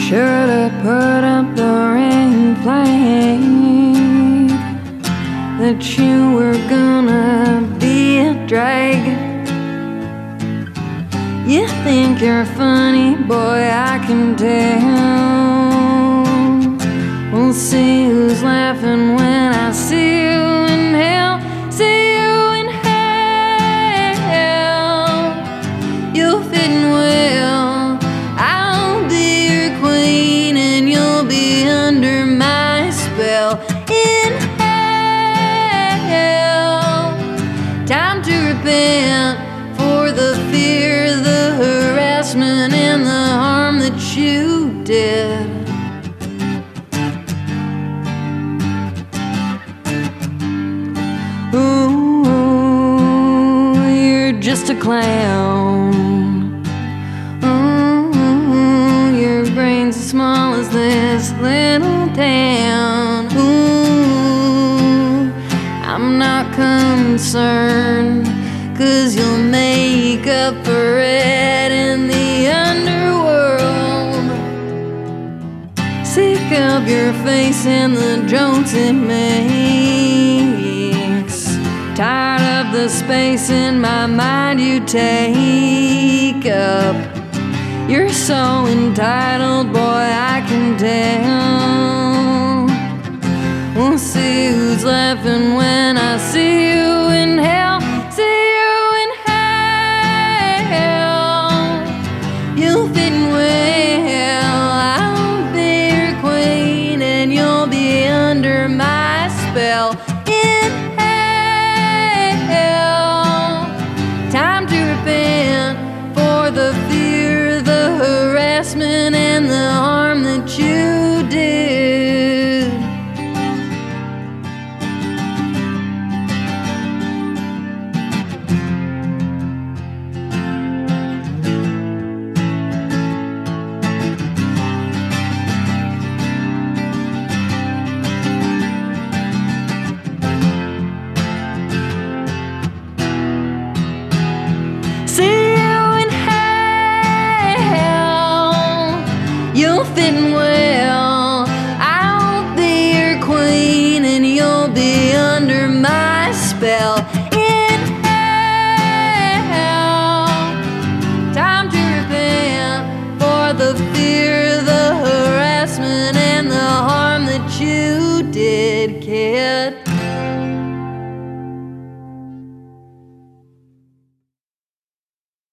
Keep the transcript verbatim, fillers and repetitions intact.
Should've put up the ring flag that you were gonna be a drag. You think you're funny, boy, I can tell. We'll see who's laughing when I see you in hell. See you in hell. You'll fit in well. I'll be your queen and you'll be under my spell. In hell, time to repent for the fear, the harassment, and the harm that you did. Ooh, you're just a clown. Ooh, your brain's as small as this little town. Ooh, I'm not concerned, 'cause you'll make up for it in the underworld. Seek up your face in the jokes it makes. Tired of the space in my mind you take up. You're so entitled, boy, I can tell. We'll see who's laughing when I see